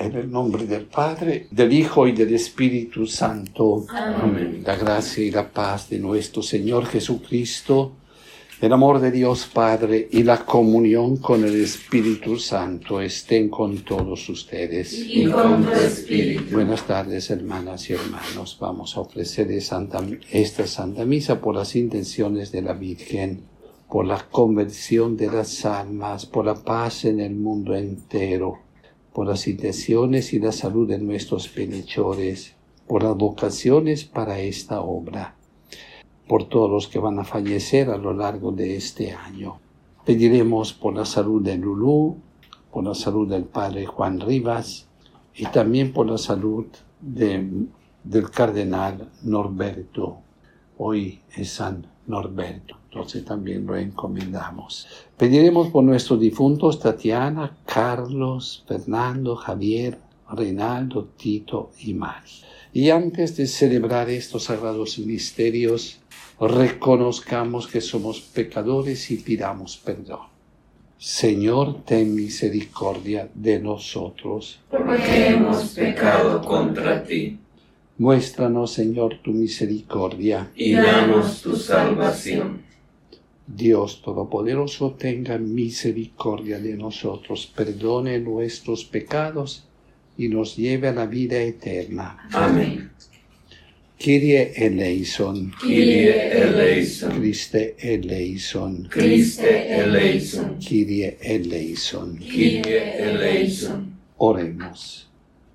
En el nombre del Padre, del Hijo y del Espíritu Santo. Amén. La gracia y la paz de nuestro Señor Jesucristo, el amor de Dios Padre y la comunión con el Espíritu Santo estén con todos ustedes. Y con tu espíritu. Buenas tardes, hermanas y hermanos. Vamos a ofrecer esta Santa Misa por las intenciones de la Virgen, por la conversión de las almas, por la paz en el mundo entero, por las intenciones y la salud de nuestros bienhechores, por las vocaciones para esta obra, por todos los que van a fallecer a lo largo de este año. Pediremos por la salud de Lulú, por la salud del Padre Juan Rivas y también por la salud del Cardenal Norberto. Hoy es San Norberto, entonces también lo encomendamos. Pediremos por nuestros difuntos Tatiana, Carlos, Fernando, Javier, Reinaldo, Tito y Mari. Y antes de celebrar estos sagrados misterios, reconozcamos que somos pecadores y pidamos perdón. Señor, ten misericordia de nosotros, porque hemos pecado contra ti. Muéstranos, Señor, tu misericordia. Y danos tu salvación. Dios Todopoderoso, tenga misericordia de nosotros, perdone nuestros pecados y nos lleve a la vida eterna. Amén. Kyrie eleison. Kyrie eleison. Christe eleison. Christe eleison. Kyrie eleison. Kyrie eleison. Oremos.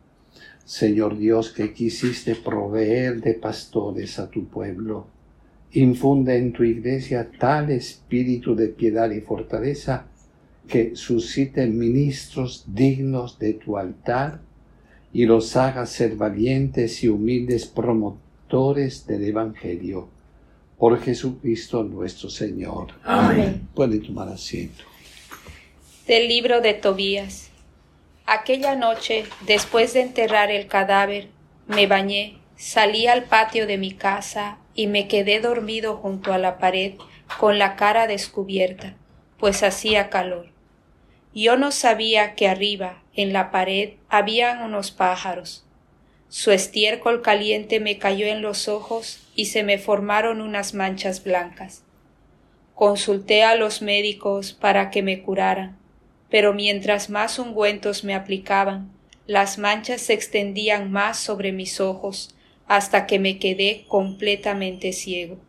Señor Dios, que quisiste proveer de pastores a tu pueblo, infunde en tu iglesia tal espíritu de piedad y fortaleza que suscite ministros dignos de tu altar y los haga ser valientes y humildes promotores del Evangelio. Por Jesucristo nuestro Señor. Amén. Pueden tomar asiento. Del libro de Tobías. Aquella noche, después de enterrar el cadáver, me bañé, salí al patio de mi casa y me quedé dormido junto a la pared con la cara descubierta, pues hacía calor. Yo no sabía que arriba, en la pared, habían unos pájaros. Su estiércol caliente me cayó en los ojos y se me formaron unas manchas blancas. Consulté a los médicos para que me curaran, pero mientras más ungüentos me aplicaban, las manchas se extendían más sobre mis ojos hasta que me quedé completamente ciego.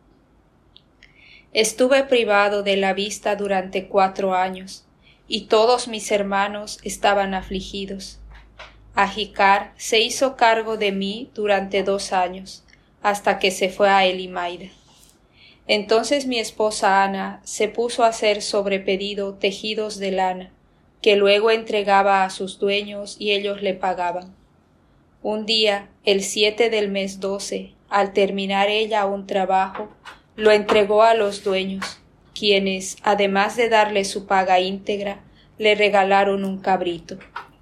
Estuve privado de la vista durante 4 años, y todos mis hermanos estaban afligidos. Ajicar se hizo cargo de mí durante 2 años, hasta que se fue a Elimaida. Entonces mi esposa Ana se puso a hacer sobre pedido tejidos de lana, que luego entregaba a sus dueños y ellos le pagaban. Un día, el 7 del mes 12, al terminar ella un trabajo, lo entregó a los dueños, quienes, además de darle su paga íntegra, le regalaron un cabrito.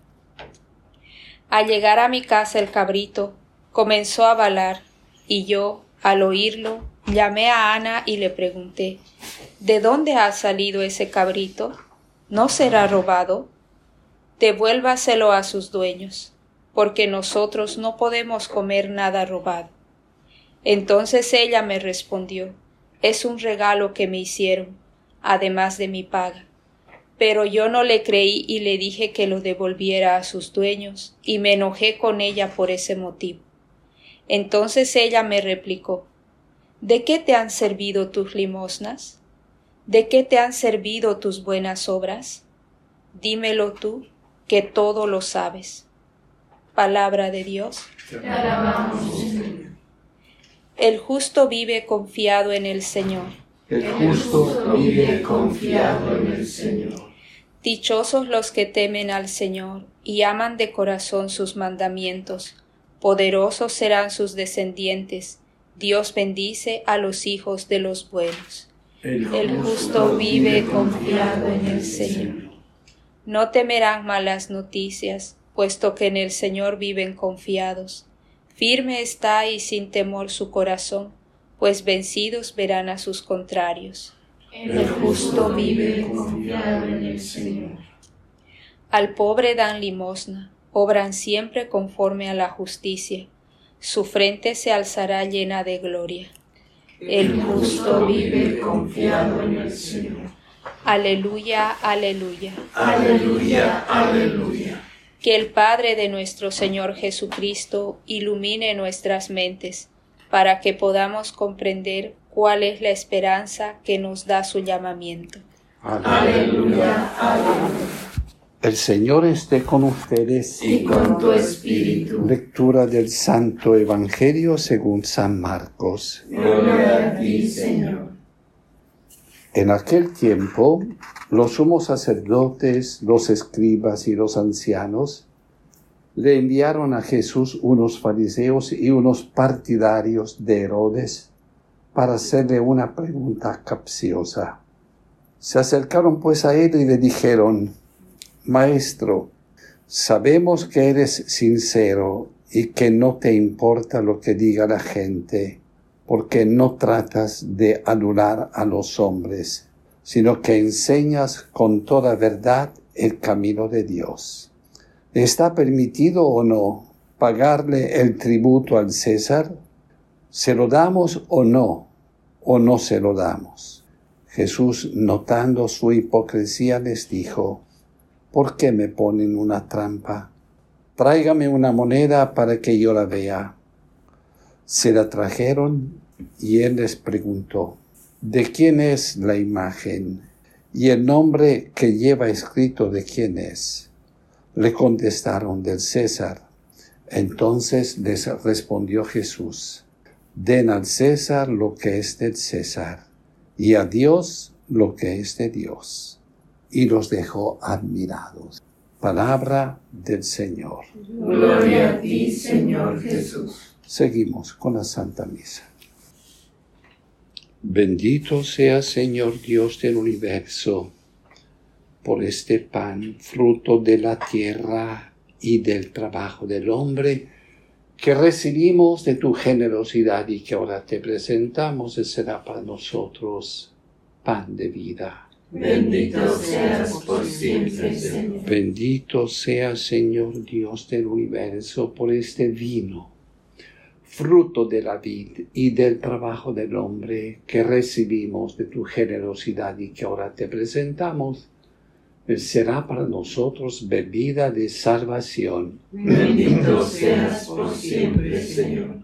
Al llegar a mi casa el cabrito comenzó a balar, y yo, al oírlo, llamé a Ana y le pregunté: ¿de dónde ha salido ese cabrito? ¿No será robado? Devuélvaselo a sus dueños, porque nosotros no podemos comer nada robado. Entonces ella me respondió: es un regalo que me hicieron, además de mi paga. Pero yo no le creí y le dije que lo devolviera a sus dueños, y me enojé con ella por ese motivo. Entonces ella me replicó: ¿de qué te han servido tus limosnas? ¿De qué te han servido tus buenas obras? Dímelo tú, que todo lo sabes. Palabra de Dios. Te alabamos, Señor. El justo vive confiado en el Señor. El justo vive confiado en el Señor. Dichosos los que temen al Señor y aman de corazón sus mandamientos. Poderosos serán sus descendientes. Dios bendice a los hijos de los buenos. El justo vive confiado en el Señor. No temerán malas noticias, puesto que en el Señor viven confiados. Firme está y sin temor su corazón, pues vencidos verán a sus contrarios. El justo vive confiado en el Señor. Al pobre dan limosna, obran siempre conforme a la justicia. Su frente se alzará llena de gloria. El justo vive confiado en el Señor. Aleluya, aleluya. Aleluya, aleluya. Que el Padre de nuestro Señor Jesucristo ilumine nuestras mentes, para que podamos comprender cuál es la esperanza que nos da su llamamiento. Aleluya, aleluya. El Señor esté con ustedes. Y con tu espíritu. Lectura del Santo Evangelio según San Marcos. Gloria a ti, Señor. En aquel tiempo, los sumos sacerdotes, los escribas y los ancianos le enviaron a Jesús unos fariseos y unos partidarios de Herodes para hacerle una pregunta capciosa. Se acercaron pues a él y le dijeron: Maestro, sabemos que eres sincero y que no te importa lo que diga la gente, porque no tratas de anular a los hombres, sino que enseñas con toda verdad el camino de Dios. ¿Está permitido o no pagarle el tributo al César? ¿Se lo damos o no se lo damos? Jesús, notando su hipocresía, les dijo: ¿Por qué me ponen una trampa? Tráigame una moneda para que yo la vea. Se la trajeron y él les preguntó: ¿de quién es la imagen? ¿Y el nombre que lleva escrito de quién es? Le contestaron: del César. Entonces les respondió Jesús: den al César lo que es del César, y a Dios lo que es de Dios. Y los dejó admirados. Palabra del Señor. Gloria a ti, Señor Jesús. Seguimos con la Santa Misa. Bendito sea, Señor Dios del universo, por este pan, fruto de la tierra y del trabajo del hombre, que recibimos de tu generosidad y que ahora te presentamos, y será para nosotros pan de vida. Bendito seas por siempre, Señor. Bendito sea, Señor Dios del universo, por este vino, fruto de la vid y del trabajo del hombre, que recibimos de tu generosidad y que ahora te presentamos. Será para nosotros bebida de salvación. Bendito seas por siempre, Señor.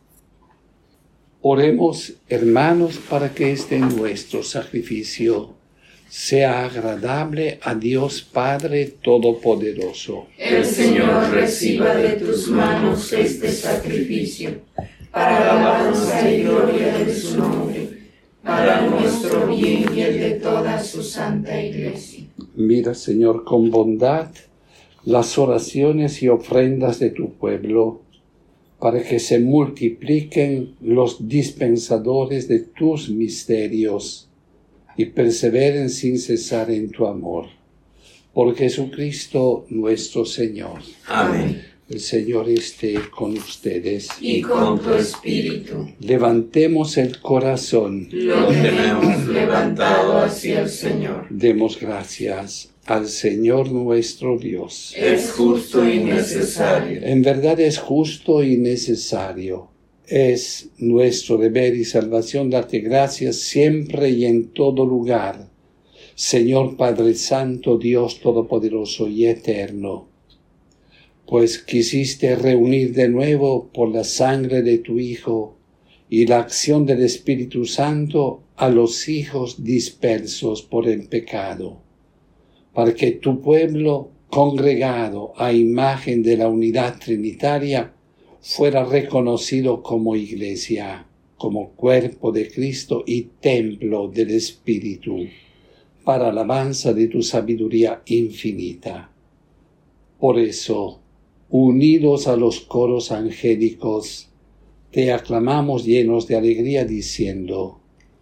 Oremos, hermanos, para que este nuestro sacrificio sea agradable a Dios Padre Todopoderoso. El Señor reciba de tus manos este sacrificio, para alabanza y gloria de su nombre, para nuestro bien y el de toda su santa Iglesia. Mira, Señor, con bondad las oraciones y ofrendas de tu pueblo, para que se multipliquen los dispensadores de tus misterios y perseveren sin cesar en tu amor. Por Jesucristo nuestro Señor. Amén. El Señor esté con ustedes. Y con tu espíritu. Levantemos el corazón. Lo tenemos levantado hacia el Señor. Demos gracias al Señor nuestro Dios. Es justo y necesario. En verdad es justo y necesario. Es nuestro deber y salvación darte gracias siempre y en todo lugar, Señor Padre Santo, Dios Todopoderoso y Eterno, pues quisiste reunir de nuevo por la sangre de tu Hijo y la acción del Espíritu Santo a los hijos dispersos por el pecado, para que tu pueblo, congregado a imagen de la unidad trinitaria, fuera reconocido como Iglesia, como cuerpo de Cristo y templo del Espíritu, para alabanza de tu sabiduría infinita. Por eso, unidos a los coros angélicos, te aclamamos llenos de alegría diciendo: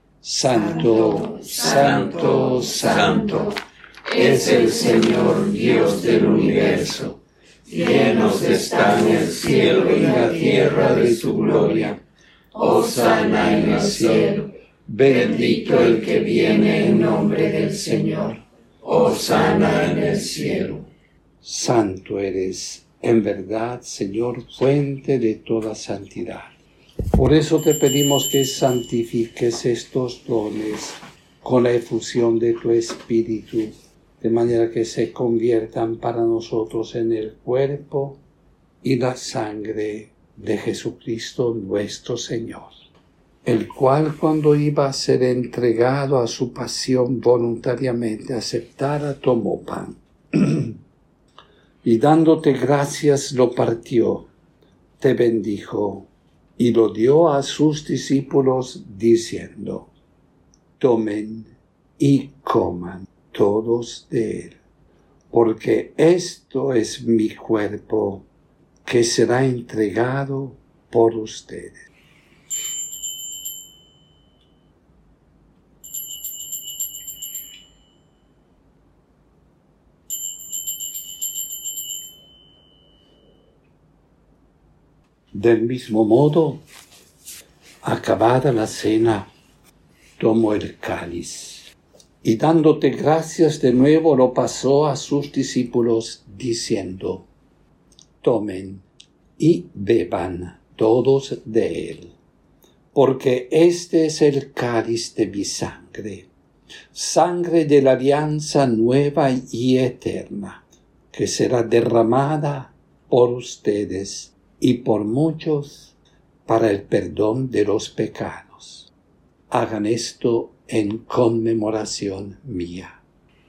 Santo, Santo, Santo, es el Señor Dios del universo. Llenos están el cielo y la tierra de su gloria. Hosana en el cielo. Bendito el que viene en nombre del Señor. Hosana en el cielo. Santo eres, en verdad, Señor, fuente de toda santidad. Por eso te pedimos que santifiques estos dones con la efusión de tu Espíritu, de manera que se conviertan para nosotros en el cuerpo y la sangre de Jesucristo nuestro Señor, el cual, cuando iba a ser entregado a su pasión voluntariamente aceptada, tomó pan y dándote gracias lo partió, te bendijo y lo dio a sus discípulos diciendo: tomen y coman todos de él, porque esto es mi cuerpo que será entregado por ustedes. Del mismo modo, acabada la cena, tomó el cáliz y dándote gracias de nuevo lo pasó a sus discípulos diciendo: tomen y beban todos de él, porque este es el cáliz de mi sangre, sangre de la alianza nueva y eterna, que será derramada por ustedes y por muchos para el perdón de los pecados. Hagan esto en conmemoración mía.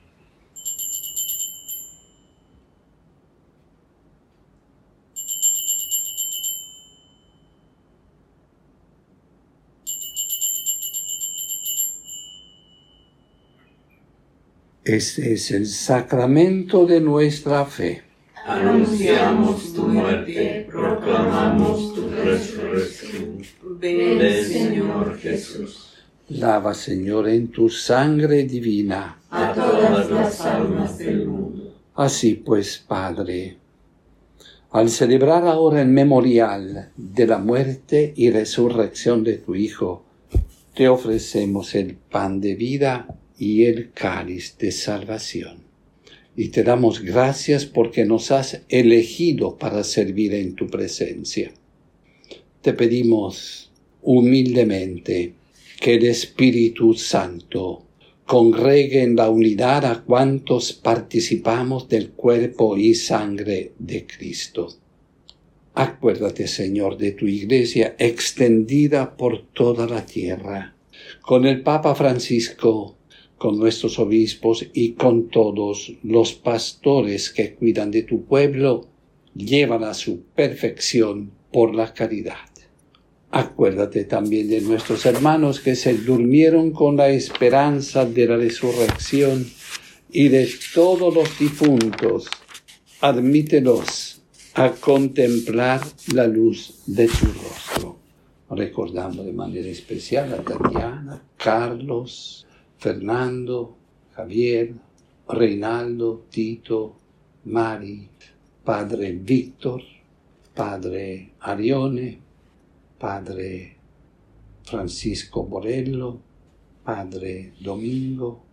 Este es el sacramento de nuestra fe. Anunciamos tu muerte, proclamamos tu resurrección. Ven, Señor Jesús. Lava, Señor, en tu sangre divina a todas las almas del mundo. Así pues, Padre, al celebrar ahora el memorial de la muerte y resurrección de tu Hijo, te ofrecemos el pan de vida y el cáliz de salvación. Y te damos gracias porque nos has elegido para servir en tu presencia. Te pedimos humildemente que el Espíritu Santo congregue en la unidad a cuantos participamos del cuerpo y sangre de Cristo. Acuérdate, Señor, de tu Iglesia extendida por toda la tierra, con el Papa Francisco, con nuestros obispos y con todos los pastores que cuidan de tu pueblo, llevan a su perfección por la caridad. Acuérdate también de nuestros hermanos que se durmieron con la esperanza de la resurrección y de todos los difuntos. Admítelos a contemplar la luz de tu rostro. Recordando de manera especial a Tatiana, Carlos, Fernando, Javier, Reinaldo, Tito, Mari, Padre Víctor, Padre Arione, Padre Francisco Borello, Padre Domingo,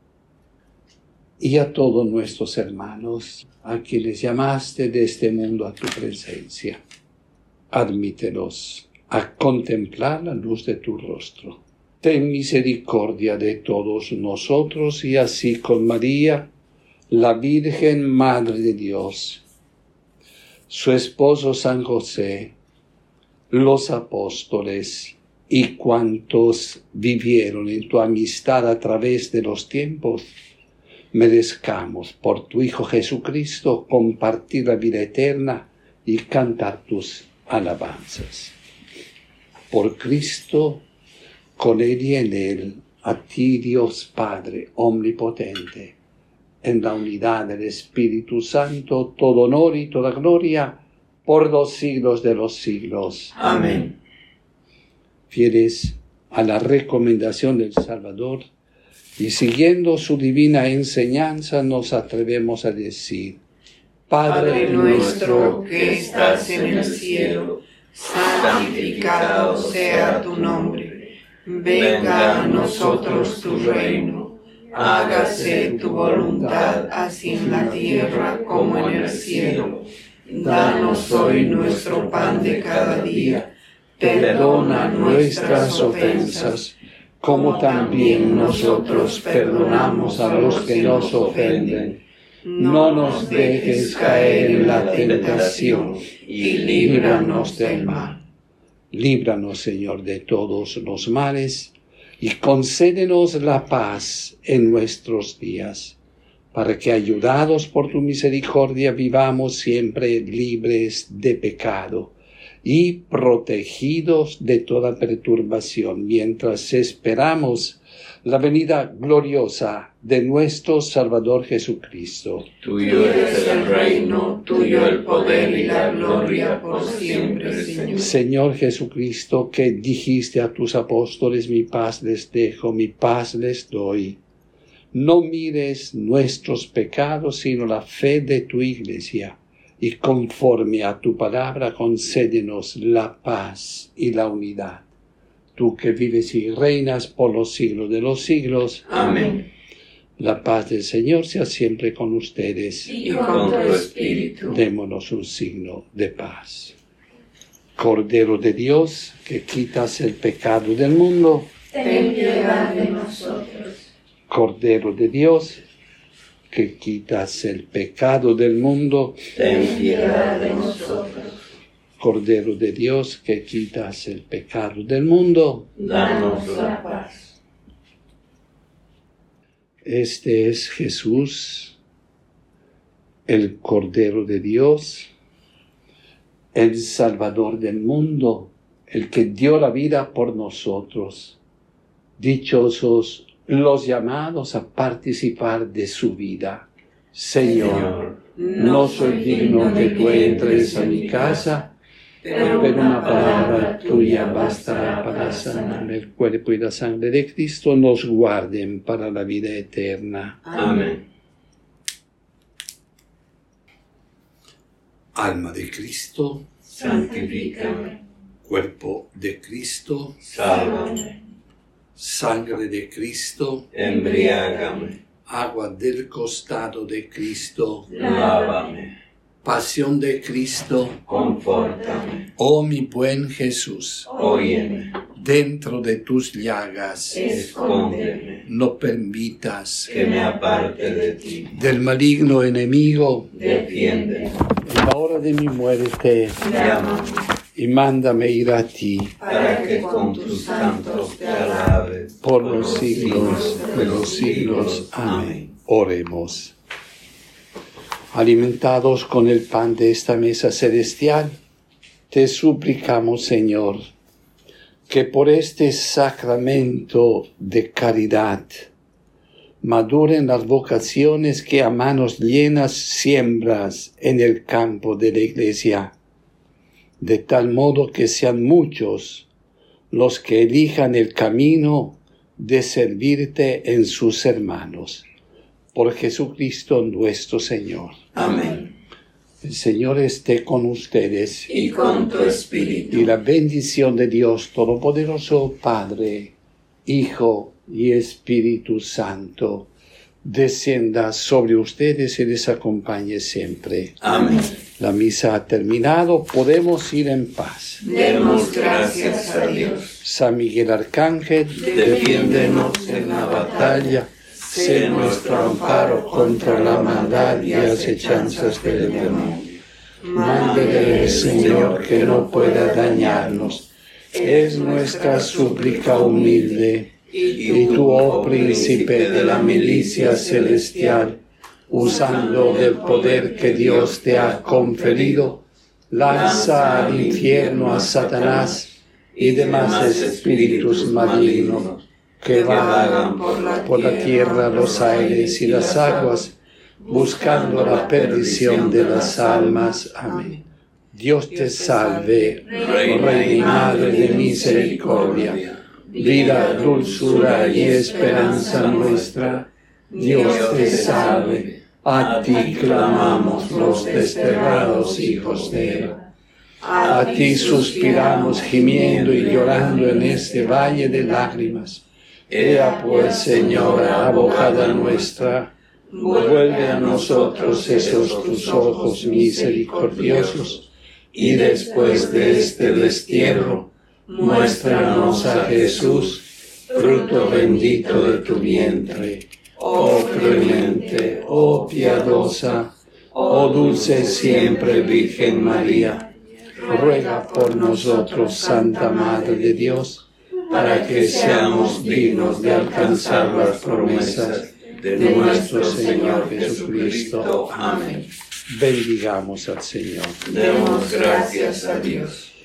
y a todos nuestros hermanos a quienes llamaste de este mundo a tu presencia. Admítelos a contemplar la luz de tu rostro. Ten misericordia de todos nosotros y así con María, la Virgen Madre de Dios, su esposo San José, los apóstoles y cuantos vivieron en tu amistad a través de los tiempos, merezcamos por tu Hijo Jesucristo compartir la vida eterna y cantar tus alabanzas. Por Cristo, con Él y en Él, a ti Dios Padre omnipotente, en la unidad del Espíritu Santo, todo honor y toda gloria, por los siglos de los siglos. Amén. Fieles a la recomendación del Salvador y siguiendo su divina enseñanza, nos atrevemos a decir: Padre nuestro que estás en el cielo, santificado sea tu nombre. Venga a nosotros tu reino. Hágase tu voluntad, así en la tierra como en el cielo. Danos hoy nuestro pan de cada día. Perdona nuestras ofensas, como también nosotros perdonamos a los que nos ofenden. No nos dejes caer en la tentación y líbranos del mal. Líbranos, Señor, de todos los males y concédenos la paz en nuestros días, para que, ayudados por tu misericordia, vivamos siempre libres de pecado y protegidos de toda perturbación, mientras esperamos la venida gloriosa de nuestro Salvador Jesucristo. Tuyo es el reino, tuyo el poder y la gloria por siempre, Señor. Señor Jesucristo, que dijiste a tus apóstoles: mi paz les dejo, mi paz les doy. No mires nuestros pecados, sino la fe de tu Iglesia, y conforme a tu palabra concédenos la paz y la unidad. Tú que vives y reinas por los siglos de los siglos. Amén. La paz del Señor sea siempre con ustedes. Y con tu espíritu. Démonos un signo de paz. Cordero de Dios, que quitas el pecado del mundo, ten piedad de nosotros. Cordero de Dios, que quitas el pecado del mundo, ten piedad de nosotros. Cordero de Dios, que quitas el pecado del mundo, danos la paz. Este es Jesús, el Cordero de Dios, el Salvador del mundo, el que dio la vida por nosotros. Dichosos los llamados a participar de su vida. Señor, no soy digno que tú entres a mi casa, pero una palabra tuya bastará para sanarme. El cuerpo y la sangre de Cristo nos guarden para la vida eterna. Amén. Alma de Cristo, santifícame. Cuerpo de Cristo, sálvame. Sangre de Cristo, embriágame. Agua del costado de Cristo, lávame. Pasión de Cristo, confórtame. Oh mi buen Jesús, óyeme. Dentro de tus llagas, escóndeme. No permitas que me aparte de ti. Del maligno enemigo, defiéndeme. En la hora de mi muerte, llámame. Y mándame ir a ti, para que con tus santos te alabes por los siglos de los siglos. Amén. Oremos. Alimentados con el pan de esta mesa celestial, te suplicamos, Señor, que por este sacramento de caridad maduren las vocaciones que a manos llenas siembras en el campo de la Iglesia, de tal modo que sean muchos los que elijan el camino de servirte en sus hermanos. Por Jesucristo nuestro Señor. Amén. El Señor esté con ustedes. Y con tu espíritu. Y la bendición de Dios Todopoderoso, Padre, Hijo y Espíritu Santo, descienda sobre ustedes y les acompañe siempre. Amén. La misa ha terminado, podemos ir en paz. Demos gracias a Dios. San Miguel Arcángel, defiéndenos en la batalla. Sé nuestro amparo contra la maldad y acechanzas del demonio. Mándele el Señor que no pueda dañarnos. Es nuestra súplica humilde. Y tú, oh príncipe de la milicia celestial, usando del poder que Dios te ha conferido, lanza al infierno a Satanás y demás espíritus malignos que vagan por la tierra, los aires y las aguas, buscando la perdición de las almas. Amén. Dios te salve, Reina y Madre de misericordia, vida, dulzura y esperanza nuestra. Dios te salve, a ti clamamos los desterrados hijos de Eva. A ti suspiramos gimiendo y llorando en este valle de lágrimas. Ea pues, Señora, abogada nuestra, vuelve a nosotros esos tus ojos misericordiosos, y después de este destierro, muéstranos a Jesús, fruto bendito de tu vientre. Oh clemente, oh piadosa, oh dulce siempre Virgen María, ruega por nosotros, Santa Madre de Dios, para que seamos dignos de alcanzar las promesas de nuestro Señor Jesucristo. Amén. Bendigamos al Señor. Demos gracias a Dios.